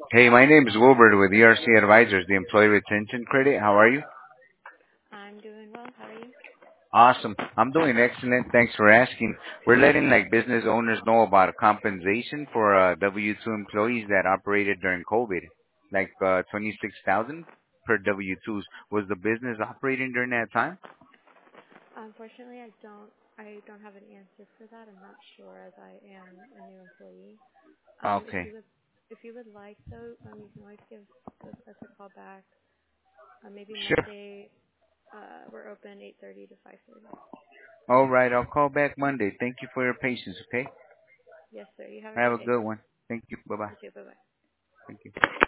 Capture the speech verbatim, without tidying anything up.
Hey, my name is Wilbert with E R C Advisors, the Employee Retention Credit. How are you? I'm doing well. How are you? Awesome. I'm doing excellent. Thanks for asking. We're letting like business owners know about compensation for uh, W two employees that operated during COVID, like uh, twenty-six thousand per W twos. Was the business operating during that time? Unfortunately, I don't. I don't have an answer for that. I'm not sure, as I am a new employee. Um, if Okay. you would, if you would like, though, um, you can always give us us a call back. Uh, maybe Sure. Monday. Uh, we're open eight thirty to five thirty. All right. I'll call back Monday. Thank you for your patience. Okay. Yes, sir. You have a Have great a day. good one. Thank you. Bye bye. You too. Bye bye. Thank you.